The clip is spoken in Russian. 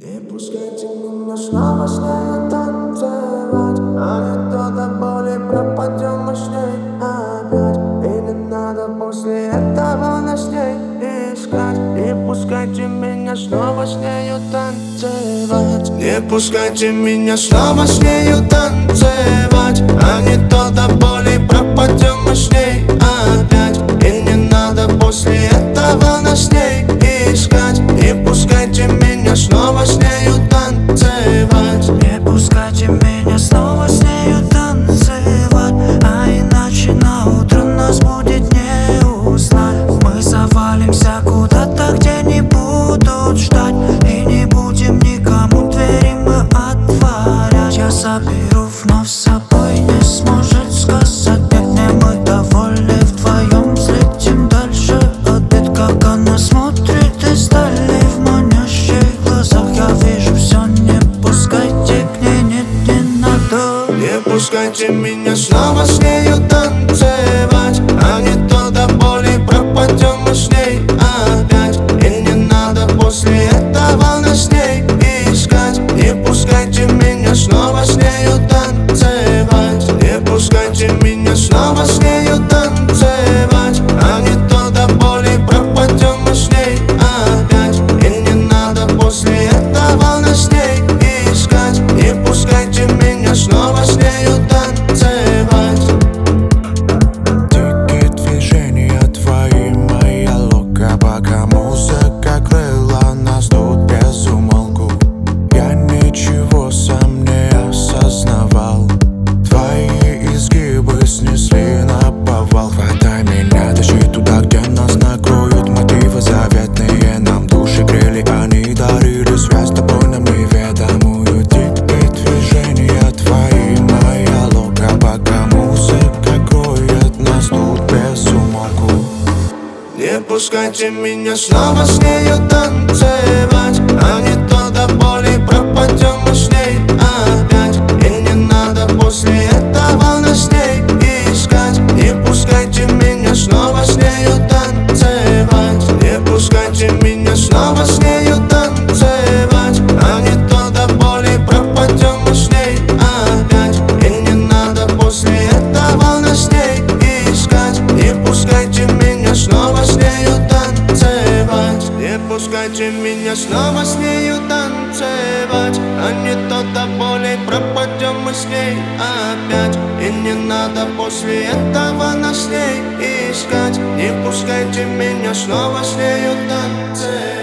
Не пускайте меня снова с нею танцевать, а не то до боли пропадем мы с ней опять. И не надо после этого нас с ней искать. Не пускайте меня снова с нею танцевать. Не пускайте меня снова с нею танцевать, а не то до боли пропадем мы с ней опять. И не надо после этого нас с ней искать. Не пускайте меня снова с нею танцевать. Не пускайте меня снова с нею танцевать, а иначе на утро нас будет не узнать. Мы завалимся куда-то, где не будут ждать, и не будем никому двери мы отворять. Я заберу вновь с собой, не сможет сказать нет. Не мы довольны вдвоем, взлетим дальше от бед. Как она смотрит издали в манящих глазах, я вижу все, не пускайте к ней, нет, не надо. Не пускайте меня снова с нею танцевать, а не то до боли пропадем мы с ней опять. И не надо после этого нас с ней искать. Не пускайте меня снова с нею танцевать. Не пускайте меня снова с нею танцевать, а не то до боли пропадем мы с ней опять. И не надо после этого нас с ней искать. Не пускайте меня снова с нею танцевать. Дикие движения твои, моя лока, пока музыка крыла нас тут без умолку. Я ничего сам не осознавал, твои изгибы снесли на повал. Хватай меня, тащи туда, где нас накроют мотивы заветные. Нам души грели, они дарили связь с тобой нам неведомую. Дикие движения твои, моя лока, пока музыка кроет нас тут без умолку. Не пускайте меня снова с нею танцевать, а не то до боли пропадем мы с ней опять. И не надо после этого нас с ней искать. Не пускайте меня снова с нею танцевать. Не пускайте меня снова с нею танцевать, а не то до боли пропадем мы с ней опять. И не надо после этого нас с ней искать. Не пускайте меня снова с нею танцевать. Не пускайте меня снова с нею танцевать, а не то до боли пропадем мы с ней опять. И не надо после этого нас с ней искать. Не пускайте меня снова с нею танцевать.